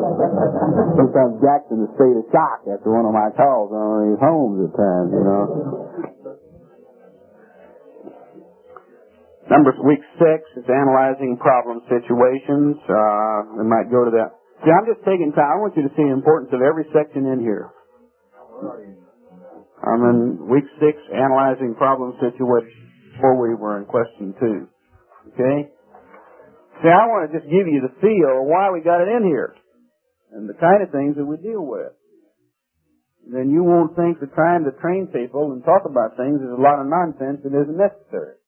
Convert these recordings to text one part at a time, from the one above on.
Sometimes Jack's in a state of shock after one of my calls on one of these homes at times, you know. Numbers week 6 is analyzing problem situations. We might go to that. See, I'm just taking time. I want you to see the importance of every section in here. I'm in week 6, analyzing problem situations, before we were in question 2. Okay? See, I want to just give you the feel of why we got it in here and the kind of things that we deal with. Then you won't think that trying to train people and talk about things is a lot of nonsense that isn't necessary.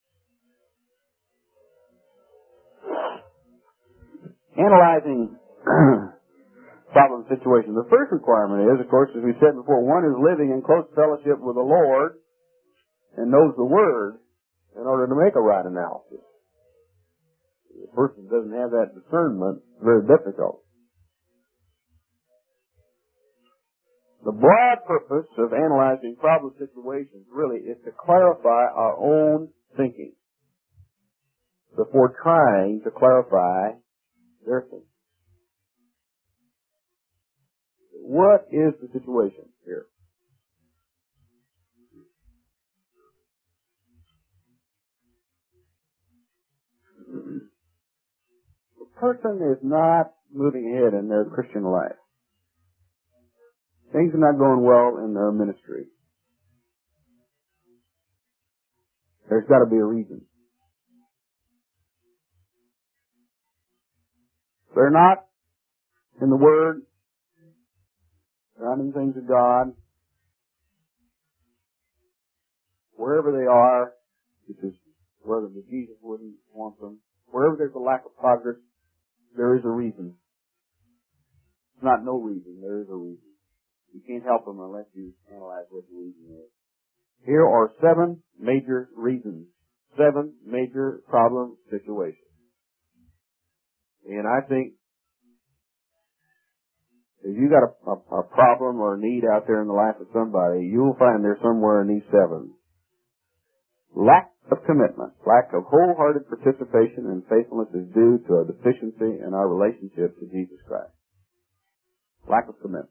Analyzing problem situations. The first requirement is, of course, as we said before, one is living in close fellowship with the Lord and knows the Word in order to make a right analysis. If a person doesn't have that discernment, it's very difficult. The broad purpose of analyzing problem situations really is to clarify our own thinking before trying to clarify their thinking. What is the situation here? The person is not moving ahead in their Christian life. Things are not going well in their ministry. There's got to be a reason. They're not in the Word. They're not in things of God. Wherever they are, which is whether Jesus wouldn't want them, wherever there's a lack of progress, there is a reason. It's not no reason. There is a reason. You can't help them unless you analyze what the reason is. Here are 7 major reasons. 7 major problem situations. And I think if you got a problem or a need out there in the life of somebody, you will find there somewhere in these 7. Lack of commitment, lack of wholehearted participation and faithfulness is due to a deficiency in our relationship to Jesus Christ. Lack of commitment.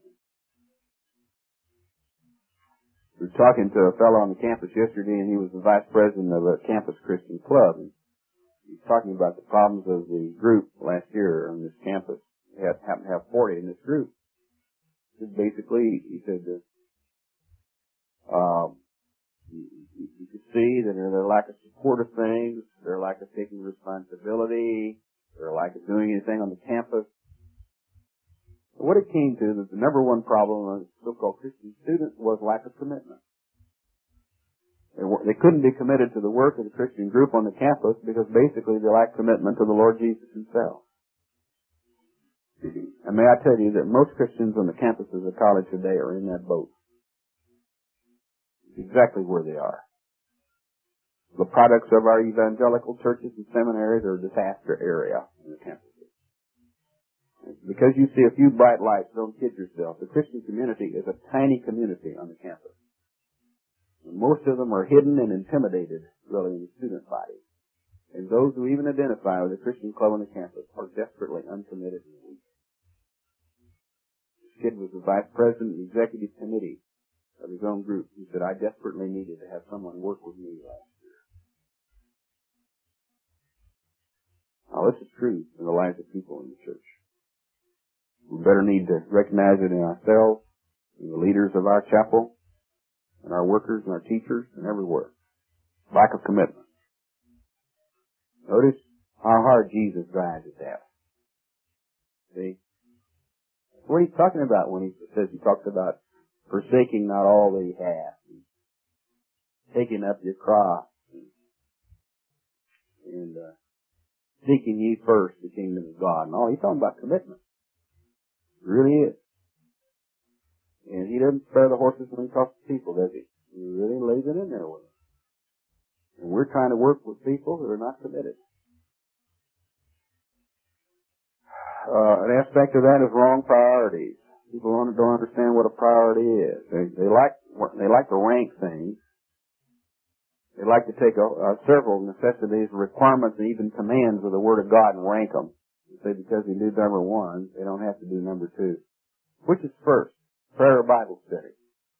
We were talking to a fellow on the campus yesterday, and he was the vice president of a campus Christian club. And he was talking about the problems of the group last year on this campus. We happened to have 40 in this group. Basically, he said that you could see that their lack of support of things, their lack of taking responsibility, their lack of doing anything on the campus. What it came to, that the number one problem of so-called Christian students was lack of commitment. They couldn't be committed to the work of the Christian group on the campus because basically they lacked commitment to the Lord Jesus Himself. And may I tell you that most Christians on the campuses of college today are in that boat. It's exactly where they are. The products of our evangelical churches and seminaries are a disaster area in the campuses. Because you see a few bright lights, don't kid yourself. The Christian community is a tiny community on the campus. And most of them are hidden and intimidated, really, in the student body. And those who even identify with the Christian club on the campus are desperately uncommitted and weak. This kid was the vice president of the executive committee of his own group. He said, I desperately needed to have someone work with me last year. Now, this is true in the lives of people in the church. We better need to recognize it in ourselves, in the leaders of our chapel, and our workers and our teachers, and everywhere. Lack of commitment. Notice how hard Jesus drives at that. See? What he's talking about when he says he talks about forsaking not all that he has, taking up your cross, and seeking ye first the kingdom of God. And all he's talking about commitment. It really is. And he doesn't spare the horses when he talks to people, does he? He really lays it in there with them. And we're trying to work with people who are not committed. An aspect of that is wrong priorities. People don't understand what a priority is. They like to rank things. They like to take several necessities, requirements, and even commands of the Word of God and rank them They say because they do number one, they don't have to do number two. Which is first? Prayer or Bible study?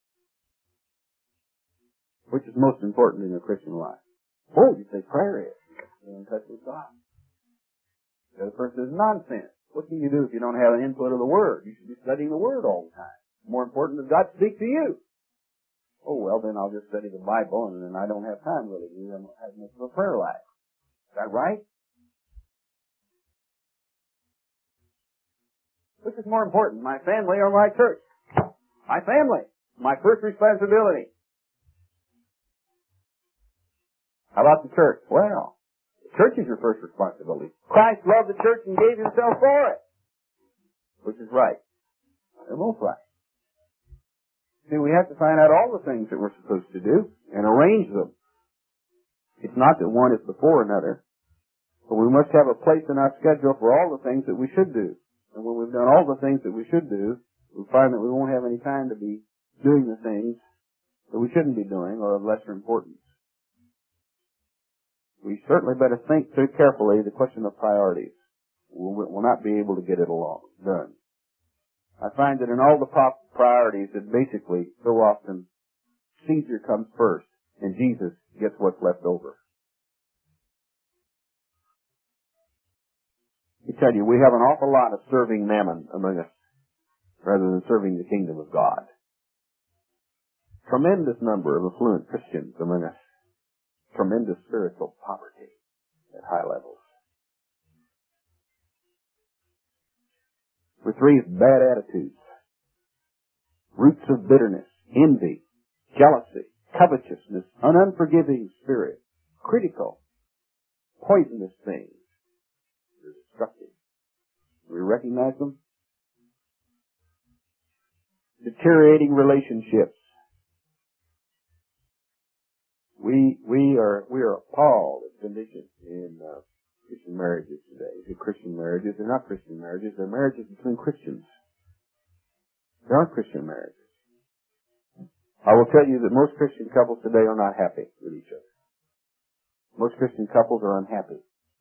Which is most important in your Christian life? Oh, you say prayer is. You're in touch with God. The other person says nonsense. What can you do if you don't have an input of the Word? You should be studying the Word all the time. More important is God speak to you. Oh, well, then I'll just study the Bible, and then I don't have time really to have much of a prayer life. Is that right? Which is more important, my family or my church? My family. My first responsibility. How about the church? Well, the church is your first responsibility. Christ loved the church and gave himself for it. Which is right. They're both right. See, we have to find out all the things that we're supposed to do and arrange them. It's not that one is before another, but we must have a place in our schedule for all the things that we should do. And when we've done all the things that we should do, we find that we won't have any time to be doing the things that we shouldn't be doing or of lesser importance. We certainly better think through carefully the question of priorities. We'll not be able to get it done. I find that in all the priorities that basically so often Caesar comes first and Jesus gets what's left over. I tell you, we have an awful lot of serving mammon among us rather than serving the kingdom of God. Tremendous number of affluent Christians among us. Tremendous spiritual poverty at high levels. With three bad attitudes. Roots of bitterness, envy, jealousy, covetousness, an unforgiving spirit, critical, poisonous things. They're destructive. Do we recognize them? Deteriorating relationships. We are appalled at conditions in Christian marriages today. They're Christian marriages. They're not Christian marriages. They're marriages between Christians. They aren't Christian marriages. I will tell you that most Christian couples today are not happy with each other. Most Christian couples are unhappy.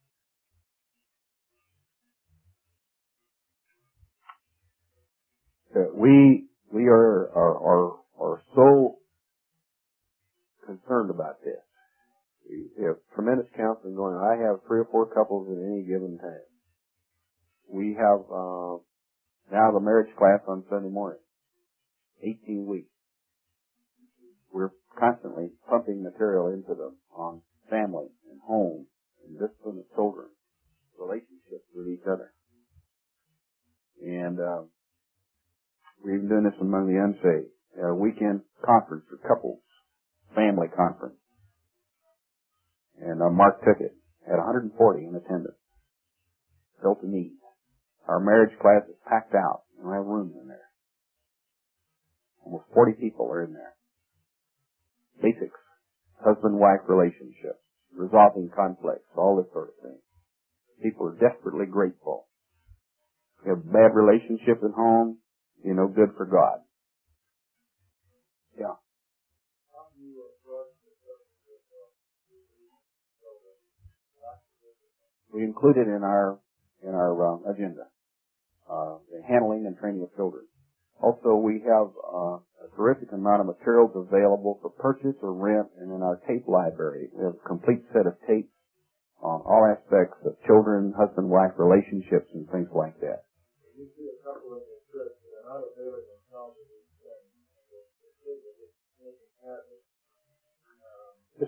We are so concerned about this. We have tremendous counseling going on. I have 3 or 4 couples at any given time. We have now the marriage class on Sunday morning. 18 weeks. We're constantly pumping material into them on family and home and discipline of children, relationships with each other. And we're even doing this among the unsaved. A weekend conference for couples, family conference. And Mark took it. Had 140 in attendance. Felt the need. Our marriage class is packed out. We don't have room in there. Almost 40 people are in there. Basics. Husband-wife relationships. Resolving conflicts. All this sort of thing. People are desperately grateful. If you have a bad relationship at home, you're no good for God. Yeah. We include it in our agenda. The handling and training of children. Also, we have a terrific amount of materials available for purchase or rent, and in our tape library, we have a complete set of tapes on all aspects of children, husband-wife relationships, and things like that. This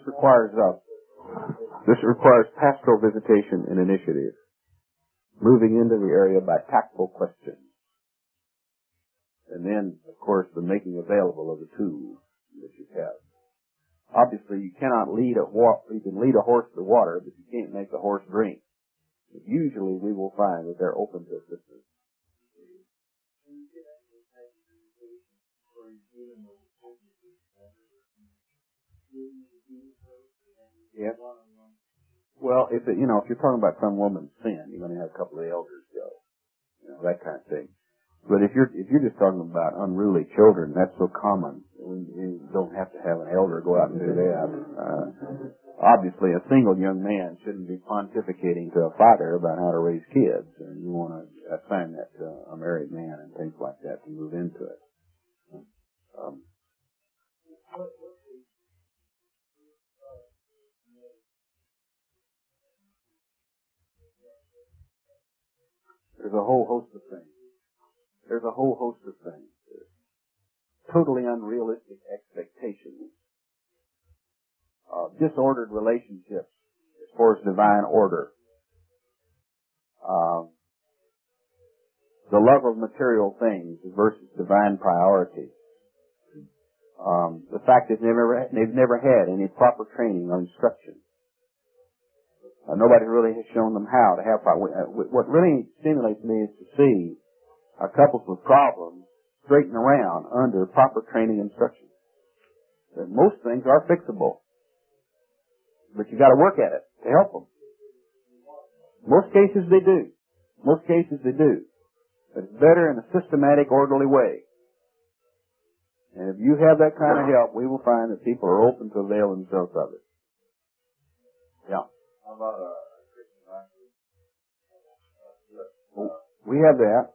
requires pastoral visitation and initiative, moving into the area by tactful questions. And then, of course, the making available of the tools that you have. Obviously, you cannot lead you can lead a horse to water, but you can't make the horse drink. But usually, we will find that they're open to assistance. Yeah. Well, if you're talking about some woman's sin, you're going to have a couple of elders go, that kind of thing. But if you're just talking about unruly children, that's so common. You don't have to have an elder go out and do that. Obviously, a single young man shouldn't be pontificating to a father about how to raise kids. And There's a whole host of things. There's a whole host of things. There's totally unrealistic expectations. Disordered relationships as far as divine order. The love of material things versus divine priorities. The fact that they've never had any proper training or instruction. Nobody really has shown them how to have proper. What really stimulates me is to see couples with problems straighten around under proper training and instruction. That most things are fixable, but you got to work at it to help them. Most cases they do. Most cases they do. But it's better in a systematic, orderly way. And if you have that kind of help, we will find that people are open to avail themselves of it. Yeah. How about Christian life? We have that.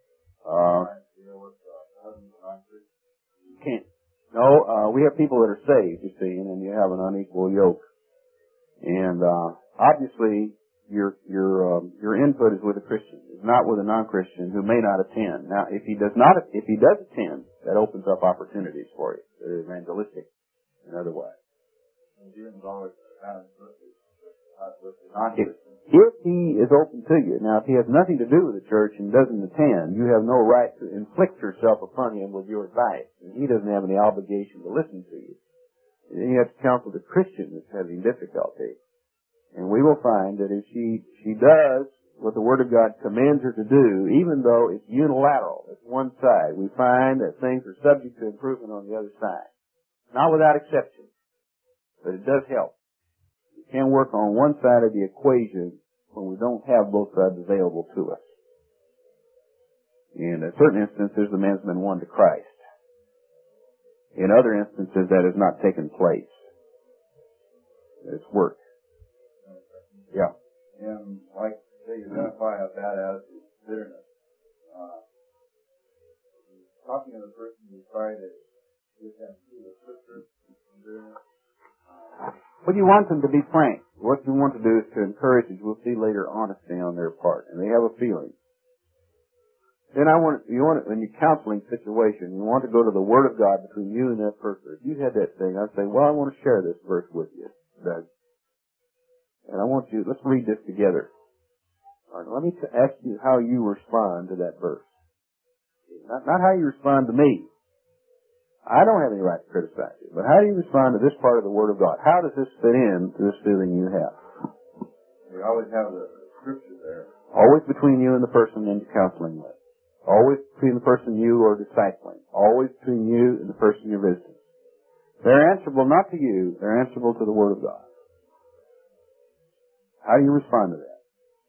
Can't. No, we have people that are saved, you see, and then you have an unequal yoke. And obviously, your input is with a Christian. It's not with a non-Christian who may not attend. Now, if he does attend, that opens up opportunities for you. They're evangelistic and otherwise. If he is open to you, now if he has nothing to do with the church and doesn't attend, you have no right to inflict yourself upon him with your advice. And he doesn't have any obligation to listen to you. And then you have to counsel the Christian that's having difficulty. And we will find that if she does what the Word of God commands her to do, even though it's unilateral, it's one side, we find that things are subject to improvement on the other side. Not without exception, but it does help. We can't work on one side of the equation when we don't have both sides available to us. In certain instances, the man's been won to Christ. In other instances, that has not taken place. It's work. Yeah. And like they identify a bad attitude, bitterness. Talking to the person you try to get them to the scripture from bitterness. Well, you want them to be frank. What you want to do is to encourage, as we'll see later, honesty on their part, and they have a feeling. Then in your counseling situation, you want to go to the Word of God between you and that person. If you had that thing, I'd say, well, I want to share this verse with you, Doug. And let's read this together. All right, let me ask you how you respond to that verse. Not how you respond to me. I don't have any right to criticize you, but how do you respond to this part of the Word of God? How does this fit in to this feeling you have? You always have the scripture there. Always between you and the person you're counseling with. Always between the person you are discipling. Always between you and the person you're visiting. They're answerable not to you, they're answerable to the Word of God. How do you respond to that?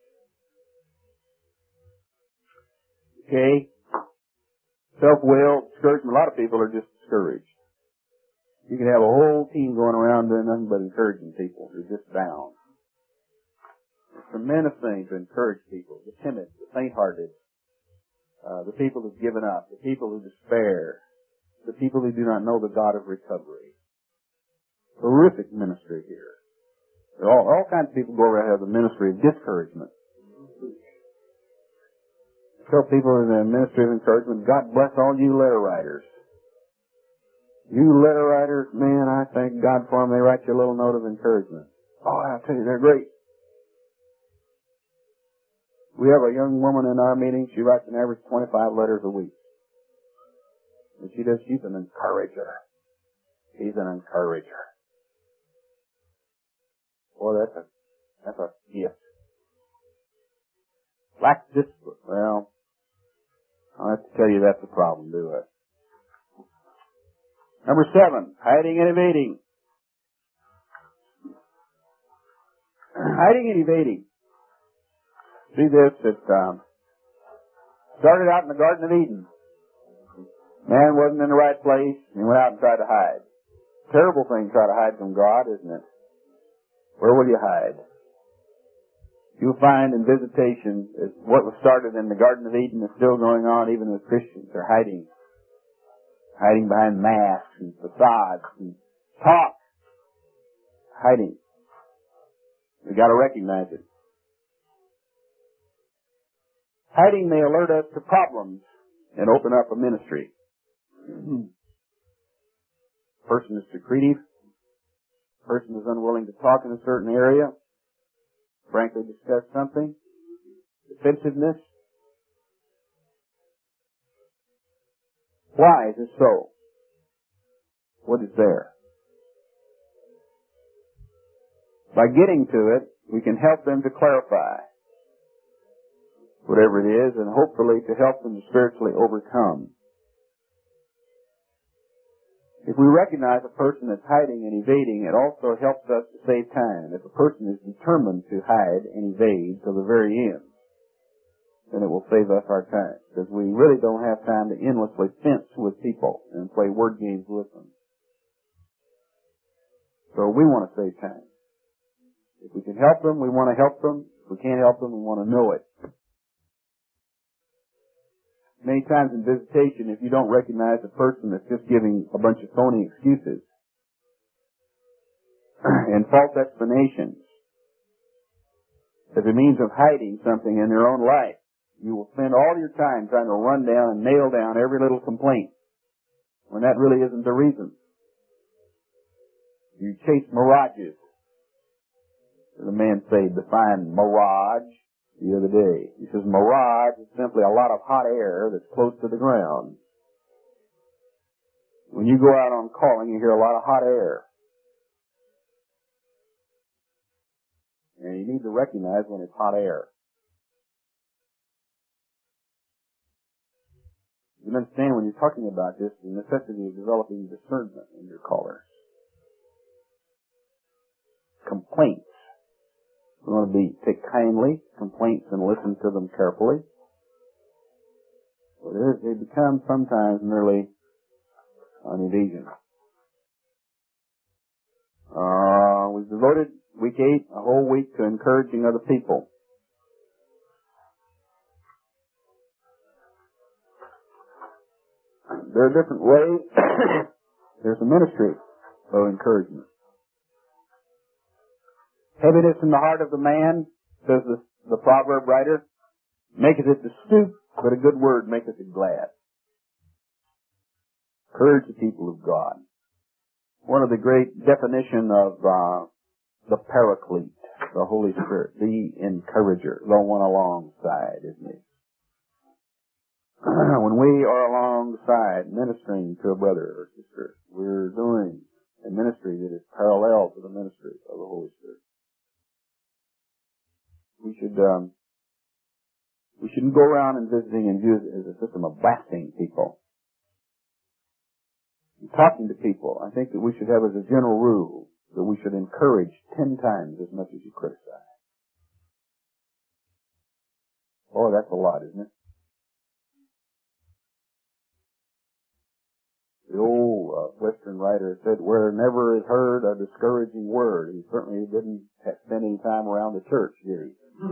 Okay. Self-will, discouragement. A lot of people are just discouraged. You can have a whole team going around doing nothing but encouraging people who are just down. It's a tremendous thing to encourage people, the timid, the faint-hearted, the people who've given up, the people who despair, the people who do not know the God of recovery. Horrific ministry here. All kinds of people go around and have the ministry of discouragement. Tell people in the ministry of encouragement, God bless all you letter writers. You letter writers, man, I thank God for them. They write you a little note of encouragement. Oh, I'll tell you, they're great. We have a young woman in our meeting. She writes an average 25 letters a week. And she's an encourager. She's an encourager. Boy, that's a gift. Lack discipline. Well, I'll have to tell you that's a problem, do I? Number 7, hiding and evading. Hiding and evading. See this, it started out in the Garden of Eden. Man wasn't in the right place, and he went out and tried to hide. Terrible thing to try to hide from God, isn't it? Where will you hide? You'll find in visitation that what was started in the Garden of Eden is still going on even with Christians. They're hiding. Hiding behind masks and facades and talk. Hiding. We've got to recognize it. Hiding may alert us to problems and open up a ministry. Person is secretive. Person is unwilling to talk in a certain area. Frankly discuss something. Defensiveness. Why is this so? What is there? By getting to it, we can help them to clarify whatever it is, and hopefully to help them to spiritually overcome. If we recognize a person that's hiding and evading, it also helps us to save time. If a person is determined to hide and evade till the very end, then it will save us our time. Because we really don't have time to endlessly fence with people and play word games with them. So we want to save time. If we can help them, we want to help them. If we can't help them, we want to know it. Many times in visitation, if you don't recognize a person that's just giving a bunch of phony excuses and false explanations as a means of hiding something in their own life, you will spend all your time trying to run down and nail down every little complaint when that really isn't the reason. You chase mirages. The man said, define mirage the other day. He says, mirage is simply a lot of hot air that's close to the ground. When you go out on calling, you hear a lot of hot air. And you need to recognize when it's hot air. You understand when you're talking about this, the necessity of developing discernment in your callers. Complaints. We want to take kindly complaints and listen to them carefully. They become sometimes merely an evasion. We've devoted week 8, a whole week, to encouraging other people. There are different ways. There's a ministry of encouragement. Heaviness in the heart of the man, says the proverb writer, maketh it to stoop, but a good word maketh it glad. Encourage the people of God. One of the great definition of the Paraclete, the Holy Spirit, the encourager, the one alongside, isn't he? When we are alongside ministering to a brother or sister, we're doing a ministry that is parallel to the ministry of the Holy Spirit. We shouldn't go around and visiting and use it as a system of blasting people. And talking to people, I think that we should have as a general rule that we should encourage 10 times as much as you criticize. Oh, that's a lot, isn't it? The old Western writer said, where never is heard a discouraging word. He certainly didn't spend any time around the church, did he?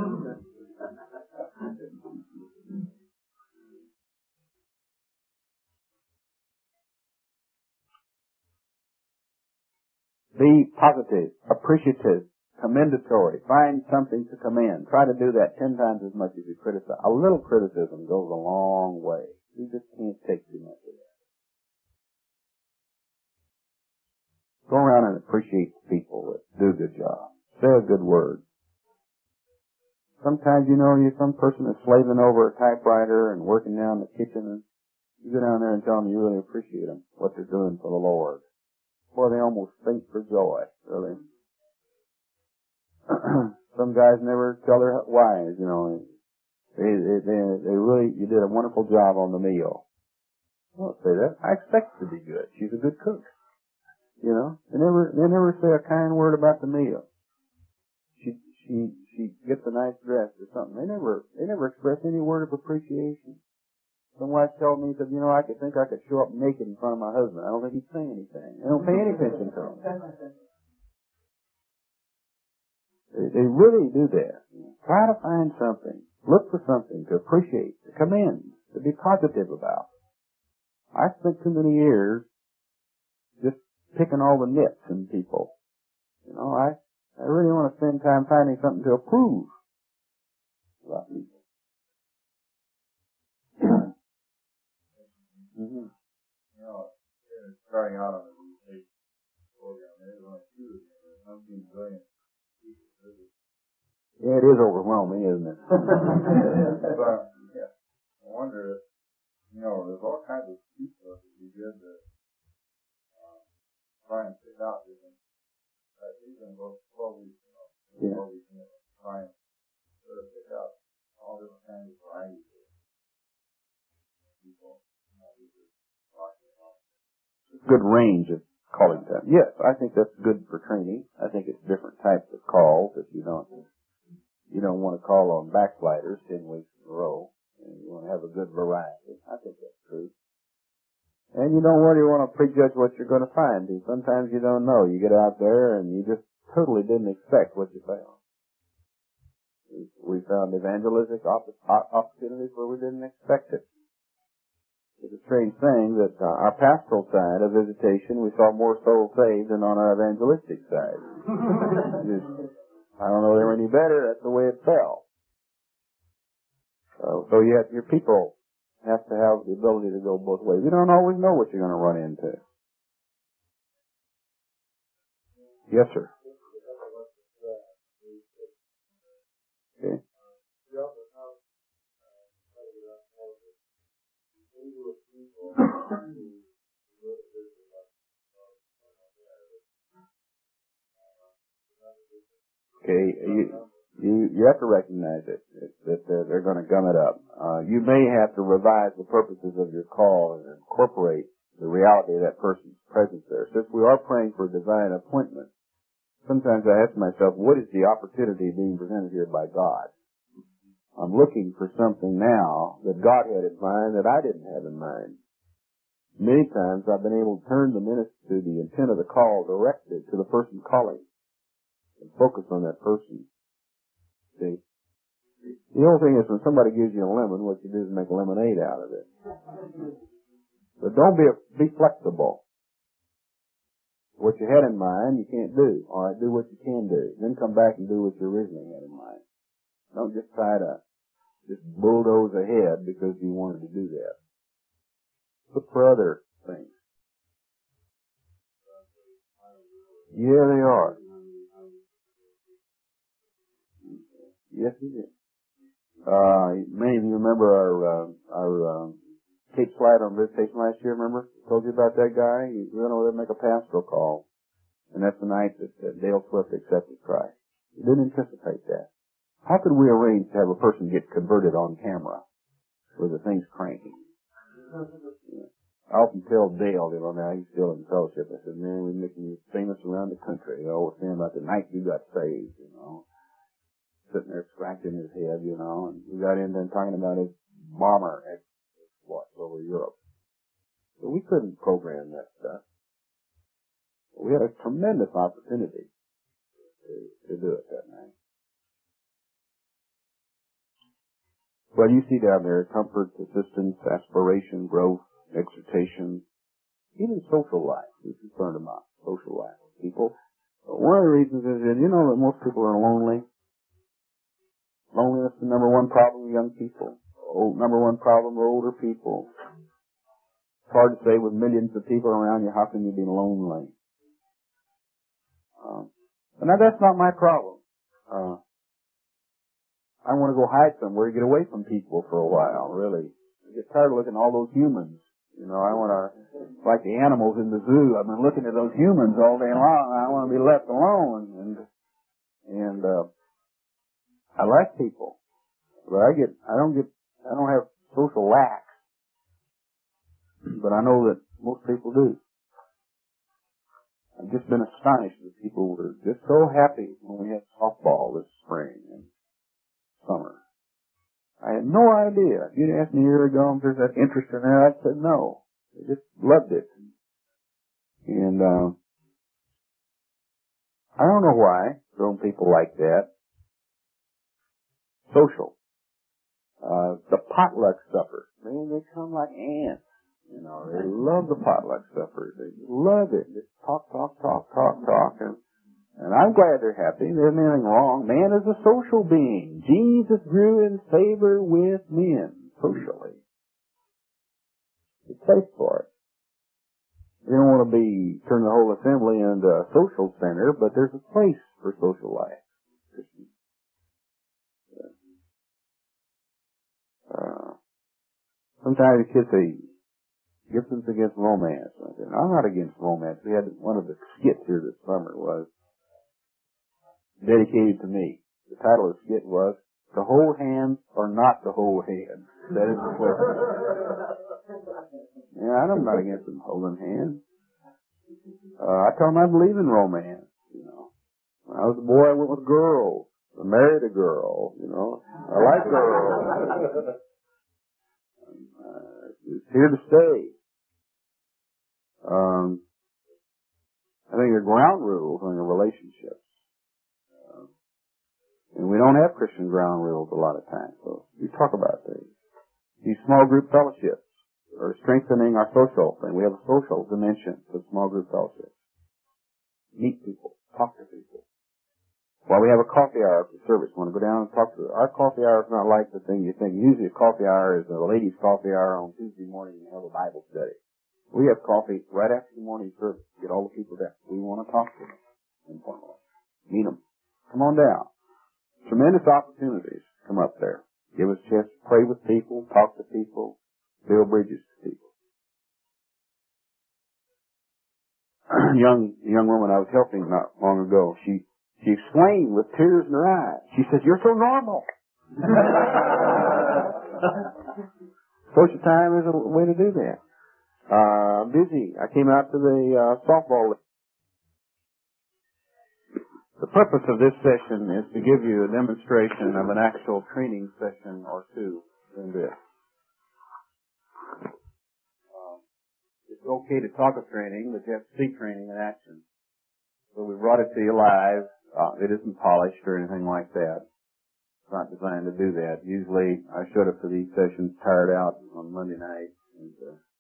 Be positive, appreciative, commendatory. Find something to commend. Try to do that 10 times as much as you criticize. A little criticism goes a long way. You just can't take too much of that. Go around and appreciate people that do a good job. Say a good word. Sometimes, some person is slaving over a typewriter and working down the kitchen, and you go down there and tell them you really appreciate them, what they're doing for the Lord. Boy, they almost faint for joy, really. Some guys never tell their wives, they really, you did a wonderful job on the meal. I won't say that. I expect it to be good. She's a good cook. They never say a kind word about the meal. She gets a nice dress or something. They never express any word of appreciation. Some wife told me, said, I could think I could show up naked in front of my husband. I don't think he'd say anything. They don't pay any attention to him. They really do that. Try to find something. Look for something to appreciate, to commend, to be positive about. I spent too many years just picking all the nits in people. I really want to spend time finding something to approve about people. Mm-hmm. You know, starting out on the VC program, there's only 2 of them, and 19 billion people visit. Yeah, it is overwhelming, isn't it? But, yeah, I wonder if, you know, there's all kinds of people that would be good to try and pick out different, even about 12 weeks, you know, 12 weeks, and try and sort of pick out all different kinds of varieties of people. Good range of calling time. Yes, I think that's good for training. I think it's different types of calls that you don't want to call on backsliders 10 weeks in a row. And you want to have a good variety. I think that's true. And you don't really want to prejudge what you're going to find. Sometimes you don't know. You get out there and you just totally didn't expect what you found. We found evangelistic opportunities where we didn't expect it. It's a strange thing that our pastoral side of visitation, we saw more souls saved than on our evangelistic side. I don't know they were any better. That's the way it fell. So your people have to have the ability to go both ways. You don't always know what you're going to run into. Yes, sir. Okay. Okay, you have to recognize it, that they're going to gum it up. You may have to revise the purposes of your call and incorporate the reality of that person's presence there. Since we are praying for a divine appointment, sometimes I ask myself, what is the opportunity being presented here by God? I'm looking for something now that God had in mind that I didn't have in mind. Many times I've been able to turn the intent of the call directed to the person calling and focus on that person. See? The only thing is when somebody gives you a lemon, what you do is make lemonade out of it. But don't be flexible. What you had in mind, you can't do. All right, do what you can do. Then come back and do what you originally had in mind. Don't just try to just bulldoze ahead because you wanted to do that. Look for other things. Yeah, they are. Yes, he did. Many of you remember our Cape Slide on visitation last year, remember? I told you about that guy? We went over there to make a pastoral call. And that's the night that Dale Swift accepted Christ. We didn't anticipate that. How could we arrange to have a person get converted on camera with the thing's cranking? I often tell Dale, now he's still in fellowship, I said, man, we're making you famous around the country. We're saying about the night you got saved, sitting there scratching his head, and we got into talking about his bomber exploits over Europe. So we couldn't program that stuff. We had a tremendous opportunity to do it that night. Well, you see down there, comfort, assistance, aspiration, growth, exhortation, even social life. We're concerned about social life with people. But one of the reasons is that that most people are lonely. Loneliness is the number one problem with young people. Number one problem with older people. It's hard to say with millions of people around you, how can you be lonely? But now that's not my problem. I want to go hide somewhere, get away from people for a while, really. I get tired of looking at all those humans. I want to, like the animals in the zoo, I've been looking at those humans all day long. I want to be left alone. And I like people. But I don't have social lack. But I know that most people do. I've just been astonished that people were just so happy when we had softball this spring and summer. I had no idea. If you'd asked me a year ago if there's that interest in that, I'd said no. They just loved it. And I don't know why grown people like that. Social. The potluck suppers. Man, they come like ants. They love the potluck suppers. They love it. Just talk. And I'm glad they're happy. There's nothing wrong. Man is a social being. Jesus grew in favor with men socially. There's a place for it. We don't want to turn the whole assembly into a social center, but there's a place for social life. Sometimes the kids say, Gibson's against romance. I said, I'm not against romance. We had one of the skits here this summer was dedicated to me. The title of the skit was, To Hold Hands or Not to Hold Hands. That is the question. Yeah, I'm not against them holding hands. I told them I believe in romance, you know. When I was a boy, I went with girls. I married a girl, you know. I like girls. It's here to stay. I think there are ground rules on your relationships. And we don't have Christian ground rules a lot of times, so we talk about these. These small group fellowships are strengthening our social thing. We have a social dimension to small group fellowships. Meet people, talk to people. While we have a coffee hour after service, we want to go down and talk to them. Our coffee hour is not like the thing you think. Usually a coffee hour is a ladies' coffee hour on Tuesday morning and have a Bible study. We have coffee right after the morning service. Get all the people there. We want to talk to them informally. Meet them. Come on down. Tremendous opportunities come up there. Give us a chance to pray with people, talk to people, build bridges to people. young woman I was helping not long ago, she exclaimed with tears in her eyes. She says, "You're so normal." Social time is a way to do that. I'm busy. I came out to the softball league. The purpose of this session is to give you a demonstration of an actual training session or two in this. It's okay to talk of training, but you have to see training in action. So we brought it to you live. It isn't polished or anything like that. It's not designed to do that. Usually I showed up for these sessions tired out on Monday night. And,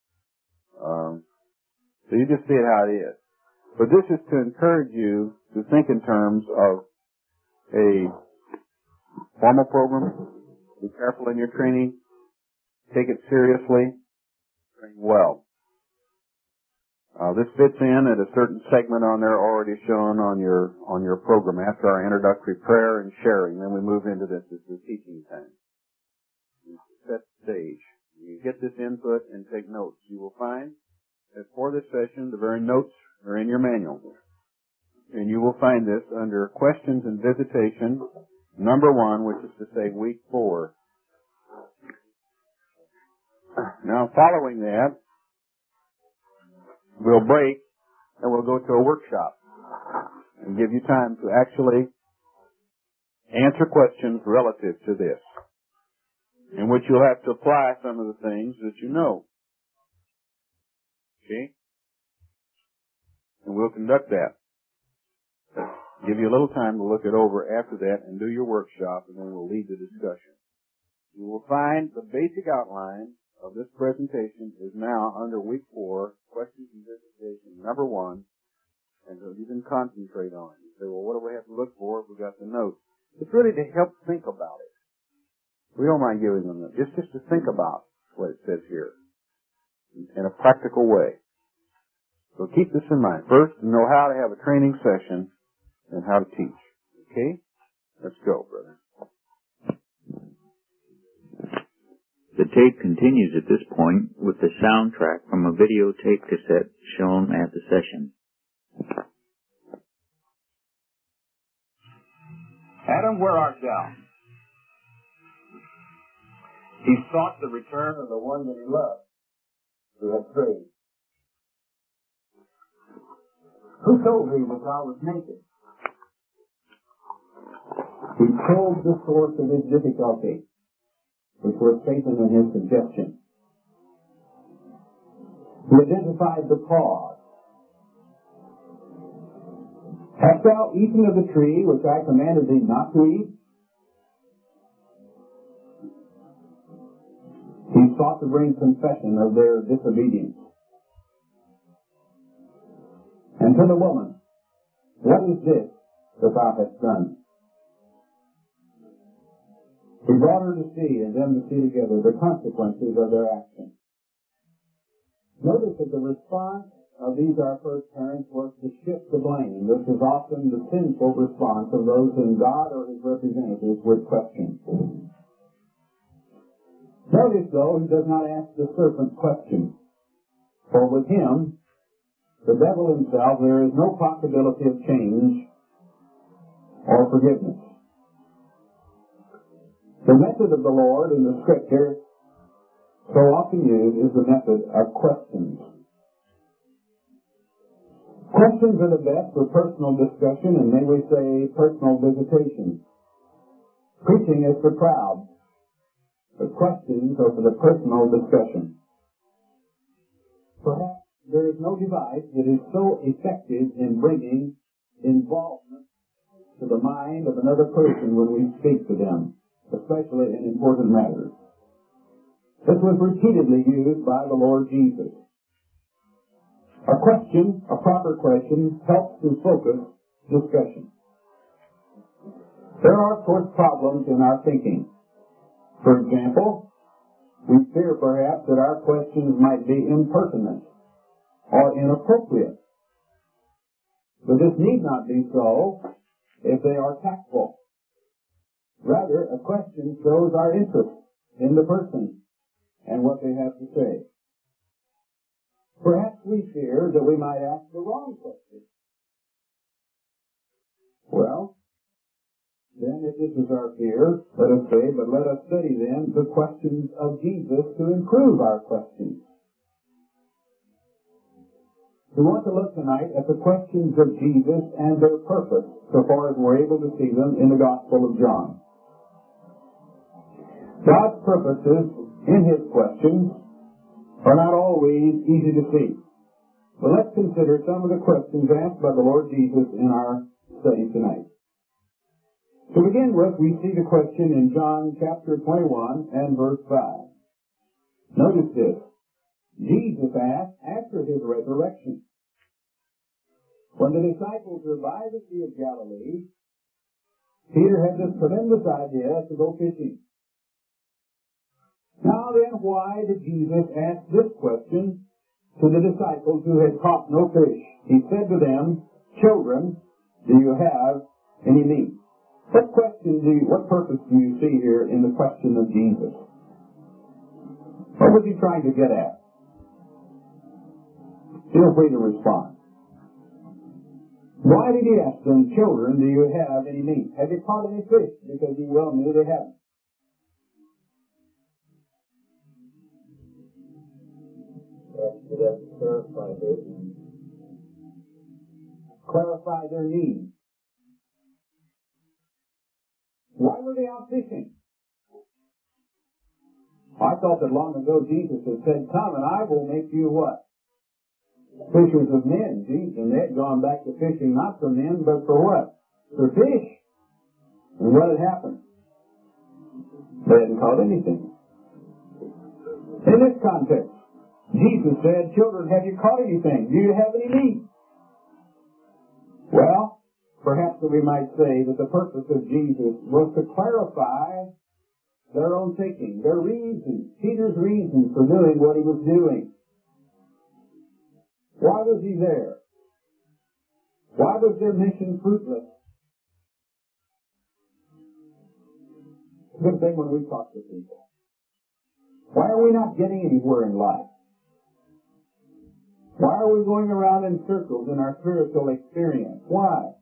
so you just see it how it is. But this is to encourage you to think in terms of a formal program. Be careful in your training. Take it seriously. Train well. This fits in at a certain segment on there already shown on your program after our introductory prayer and sharing. Then we move into this as the teaching time. Set the stage. You get this input and take notes. You will find that for this session, the very notes are in your manual. And you will find this under questions and visitation, number 1, which is to say week 4. Now, following that, we'll break and we'll go to a workshop and give you time to actually answer questions relative to this, in which you'll have to apply some of the things that you know. Okay? And we'll conduct that. Give you a little time to look it over after that and do your workshop, and then we'll lead the discussion. You will find the basic outline of this presentation is now under week 4, questions and visitation, number 1, and so you can concentrate on it. You say, well, what do we have to look for if we got the notes? It's really to help think about it. We don't mind giving them that. Just to think about what it says here in a practical way. So keep this in mind. First, to know how to have a training session and how to teach. Okay? Let's go, brother. The tape continues at this point with the soundtrack from a videotape cassette shown at the session. Adam, where art thou? He sought the return of the one that he loved, who had strayed. Who told thee that thou was naked? He probed the source of his difficulty, which was Satan and his suggestion. He identified the cause. Hast thou eaten of the tree which I commanded thee not to eat? He sought to bring confession of their disobedience. And to the woman, what is this that thou hast done? He brought her to see and them to see together the consequences of their action. Notice that the response of these our first parents was to shift the blame. This is often the sinful response of those whom God or his representatives would question. Notice, though, he does not ask the serpent question. For with him, the devil himself, there is no possibility of change or forgiveness. The method of the Lord in the Scripture, so often used, is the method of questions. Questions are the best for personal discussion and, may we say, personal visitation. Preaching is for crowds, but questions are for the personal discussion. Perhaps there is no device that is so effective in bringing involvement to the mind of another person when we speak to them, especially in important matters. This was repeatedly used by the Lord Jesus. A question, a proper question, helps to focus discussion. There are, of course, problems in our thinking. For example, we fear perhaps that our questions might be impertinent or inappropriate. But this need not be so if they are tactful. Rather, a question shows our interest in the person and what they have to say. Perhaps we fear that we might ask the wrong question. Well, then if this is our fear, let us say, but let us study then the questions of Jesus to improve our questions. We want to look tonight at the questions of Jesus and their purpose, so far as we're able to see them in the Gospel of John. God's purposes in his questions are not always easy to see. But let's consider some of the questions asked by the Lord Jesus in our study tonight. To begin with, we see the question in John chapter 21 and verse 5. Notice this. Jesus asked after his resurrection. When the disciples were by the Sea of Galilee, Peter had this tremendous idea to go fishing. Now then, why did Jesus ask this question to the disciples who had caught no fish? He said to them, "Children, do you have any meat?" What purpose do you see here in the question of Jesus? What was he trying to get at? Feel free to respond. Why did he ask them, "Children, do you have any meat? Have you caught any fish?" Because he well knew they hadn't. You'd have to clarify their needs. Clarify their needs. Why were they out fishing? I thought that long ago Jesus had said, "Come and I will make you" what? Fishers of men. Jesus, and they had gone back to fishing not for men, but for what? For fish. And what had happened? They hadn't caught anything. In this context, Jesus said, "Children, have you caught anything? Do you have any meat?" Well, perhaps that we might say that the purpose of Jesus was to clarify their own thinking, their reasons, Peter's reasons for doing what he was doing. Why was he there? Why was their mission fruitless? It's a good thing when we talk to people. Why are we not getting anywhere in life? Why are we going around in circles in our spiritual experience? Why?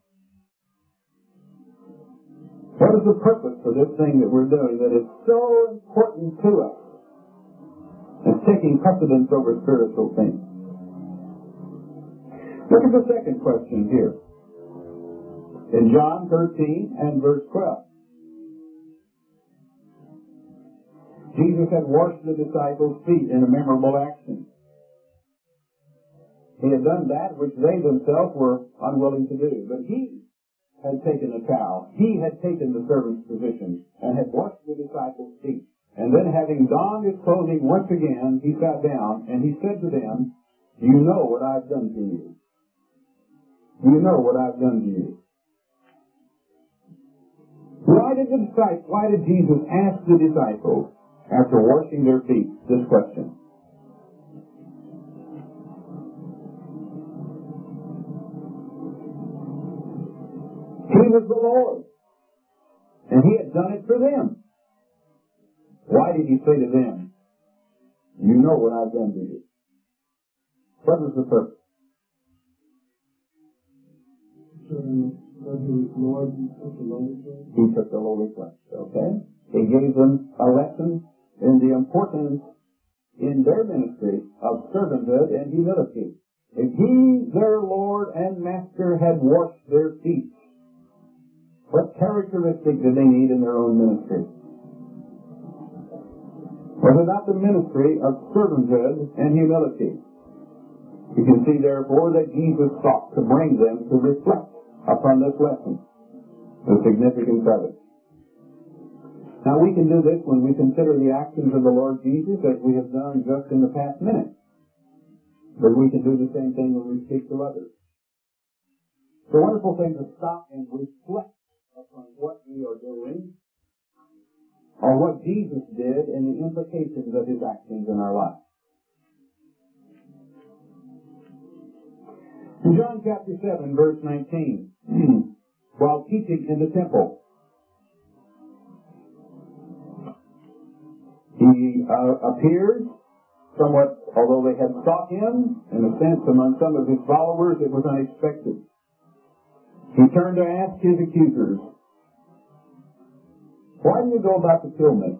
What is the purpose for this thing that we're doing that is so important to us? It's taking precedence over spiritual things. Look at the second question here. In John 13 and verse 12. Jesus had washed the disciples' feet in a memorable action. He had done that which they themselves were unwilling to do. But he had taken a towel. He had taken the servant's position and had washed the disciples' feet. And then having donned his clothing once again, he sat down and he said to them, "Do you know what I've done to you? Do you know what I've done to you?" Why did Jesus ask the disciples, after washing their feet, this question? He was the Lord. And He had done it for them. Why did He say to them, you know what I've done to you? What was the purpose? He took the lowly place. Okay? He gave them a lesson in the importance in their ministry of servanthood and humility. If He, their Lord and Master, had washed their feet, what characteristic did they need in their own ministry? Was it not the ministry of servanthood and humility? You can see, therefore, that Jesus sought to bring them to reflect upon this lesson, the significance of it. Now, we can do this when we consider the actions of the Lord Jesus, as we have done just in the past minute. But we can do the same thing when we speak to others. It's a wonderful thing to stop and reflect upon what we are doing, or what Jesus did, and the implications of His actions in our life. In John chapter 7, verse 19, while teaching in the temple, He appeared somewhat, although they had sought Him, in a sense, among some of His followers, it was unexpected. He turned to ask His accusers, why do you go about to kill me?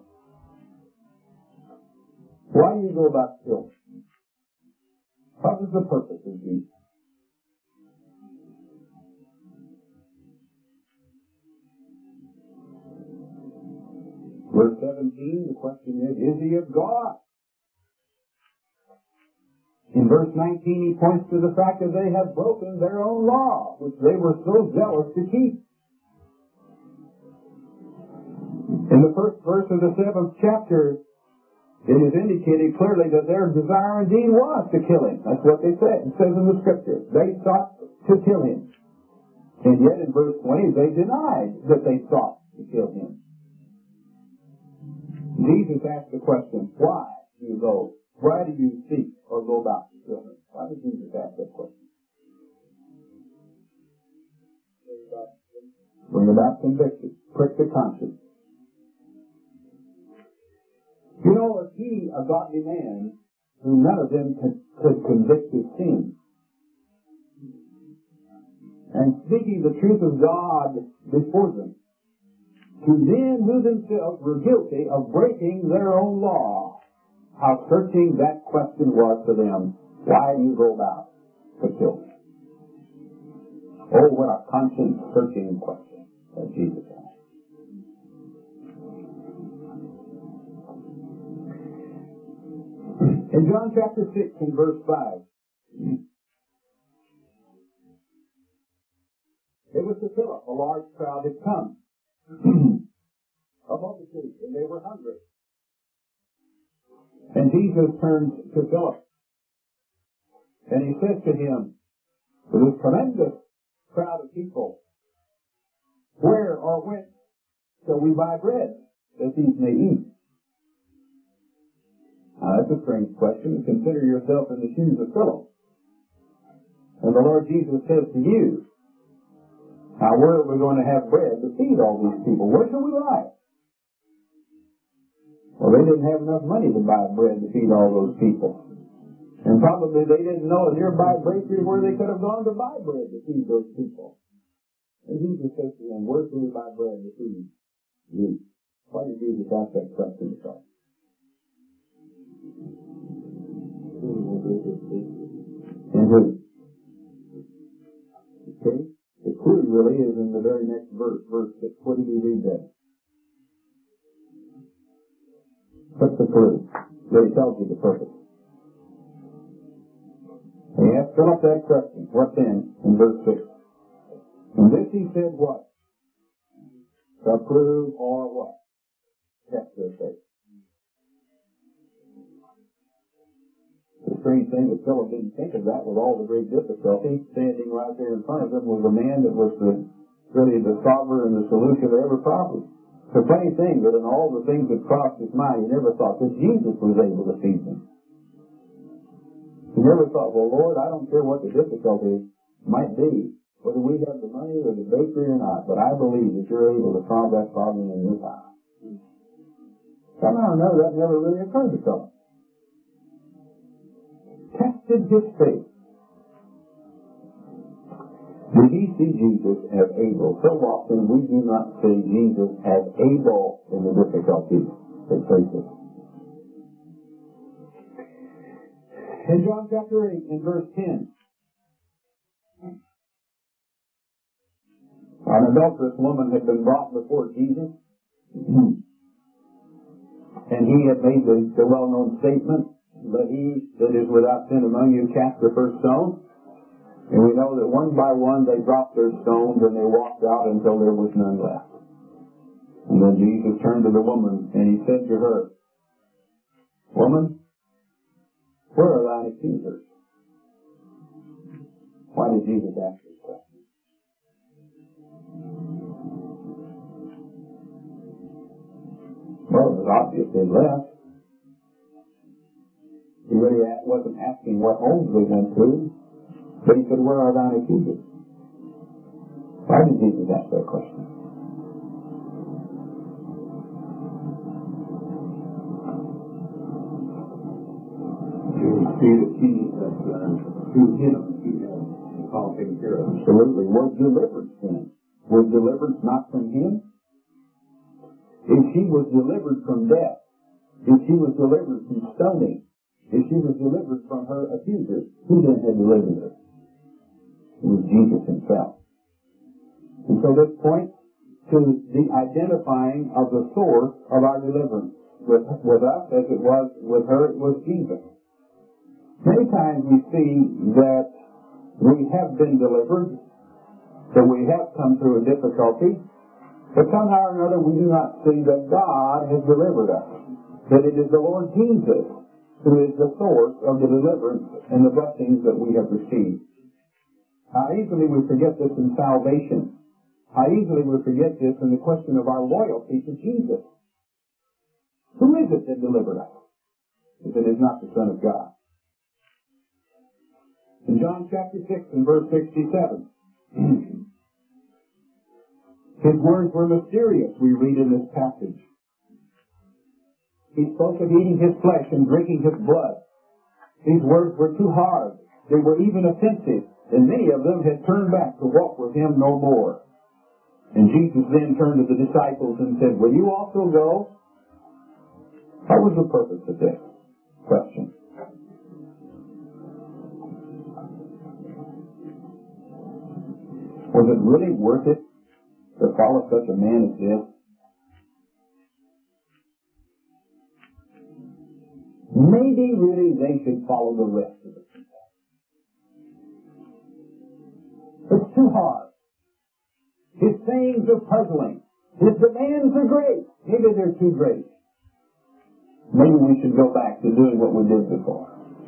Why do you go about to kill me? What was the purpose of Jesus? Verse 17, the question is He of God? In verse 19, He points to the fact that they have broken their own law, which they were so zealous to keep. In the first verse of the 7th chapter, it is indicated clearly that their desire indeed was to kill Him. That's what they said. It says in the Scripture. They sought to kill Him. And yet in verse 20, they denied that they sought to kill Him. Jesus asked the question, why do you go? Why do you seek or go about to kill Him? Why did Jesus ask that question? Bring about conviction. Prick the conscience. You know, if He, a godly man, who none of them could convict his sin, and speaking the truth of God before them, to men who themselves were guilty of breaking their own law, how searching that question was to them. Why do you go about to kill me? Oh, what a conscience-searching question that Jesus asked. In John chapter 6 and verse 5, it was to Philip, a large crowd had come, a multitude, and they were hungry. And Jesus turns to Philip, and He says to him, to this tremendous crowd of people, where or when shall we buy bread that these may eat? Now, that's a strange question. Consider yourself in the shoes of Philip. And the Lord Jesus says to you, now where are we going to have bread to feed all these people? Where shall we buy it? Well, they didn't have enough money to buy bread to feed all those people. And probably they didn't know a nearby bakery where they could have gone to buy bread to feed those people. And Jesus says to them, where shall we buy bread to feed you? Why did Jesus ask that question to God? And who? Okay? The clue really is in the very next verse, verse 6. What did we read there? What's the clue? Really tells you the purpose. He asked Philip that question. What then? In verse 6. And this he said what? To prove or what? Test their faith. The strange thing that Philip didn't think of that with all the great difficulty. Standing right there in front of him was a man that was really the solver and the solution of every problem. It's a funny thing that in all the things that crossed his mind, he never thought that Jesus was able to feed them. He never thought, well, Lord, I don't care what the difficulty might be. whether we have the money or the bakery or not, but I believe that you're able to solve that problem in your time. Somehow or another, that never really occurred to Philip. Tested his faith. Did he see Jesus as able? So often we do not see Jesus as able in the difficulties that face us. In John chapter 8 and verse 10, an adulterous woman had been brought before Jesus, and he had made the well-known statement, "Let he that is without sin among you cast the first stone." And we know that one by one they dropped their stones and they walked out until there was none left. And then Jesus turned to the woman and he said to her, "Woman, where are thine accusers?" Why did Jesus ask this question? Well, it was obvious they left. He really wasn't asking what homes they went to, but he said, "Where are thine accusers?" Why did Jesus ask that question? You see that through him, he had all taken care of. Absolutely. Was deliverance then? Was deliverance not from him? If she was delivered from death, if she was delivered from stoning, if she was delivered from her accusers, who then had delivered her? It was Jesus himself. And so this points to the identifying of the source of our deliverance. With us, as it was with her, it was Jesus. Many times we see that we have been delivered, that we have come through a difficulty, but somehow or another we do not see that God has delivered us, that it is the Lord Jesus who is the source of the deliverance and the blessings that we have received. How easily we forget this in salvation. How easily we forget this in the question of our loyalty to Jesus. Who is it that delivered us? If it is not the Son of God. In John chapter 6 and verse 67, his words were mysterious, we read in this passage. He spoke of eating his flesh and drinking his blood. These words were too hard. They were even offensive, and many of them had turned back to walk with him no more. And Jesus then turned to the disciples and said, "Will you also go?" What was the purpose of this question? Was it really worth it to follow such a man as this? Maybe really they should follow the rest of the people. It's too hard. His sayings are puzzling. His demands are great. Maybe they're too great. Maybe we should go back to doing what we did before.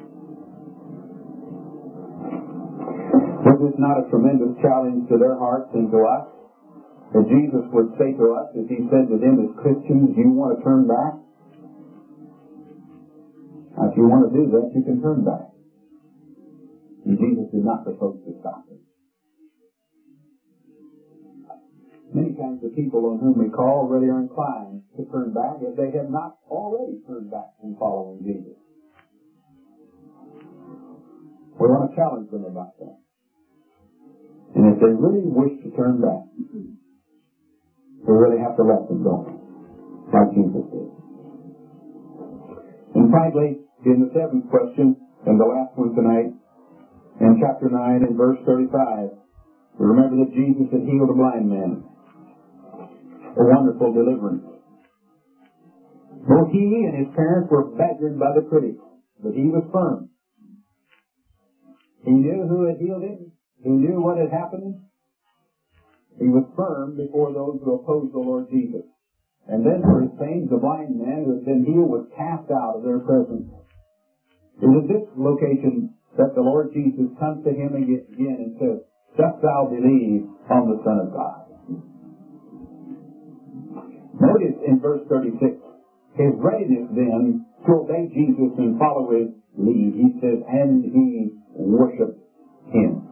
Was this not a tremendous challenge to their hearts and to us? That Jesus would say to us, as he said to them as Christians, "Do you want to turn back?" Now, if you want to do that, you can turn back. And Jesus did not propose to stop it. Many times the people on whom we call really are inclined to turn back if they have not already turned back from following Jesus. We want to challenge them about that. And if they really wish to turn back, we really have to let them go, like Jesus did. And finally, in the seventh question, and the last one tonight, in chapter 9 and verse 35, we remember that Jesus had healed a blind man. A wonderful deliverance. Both he and his parents were badgered by the critics, but he was firm. He knew who had healed him. He knew what had happened. He was firm before those who opposed the Lord Jesus. And then for his pains, the blind man who had been healed was cast out of their presence. It was at this location that the Lord Jesus comes to him again and says, "Dost thou believe on the Son of God?" Notice in verse 36, his readiness then to obey Jesus and follow his lead. He says, "And he worshipped him."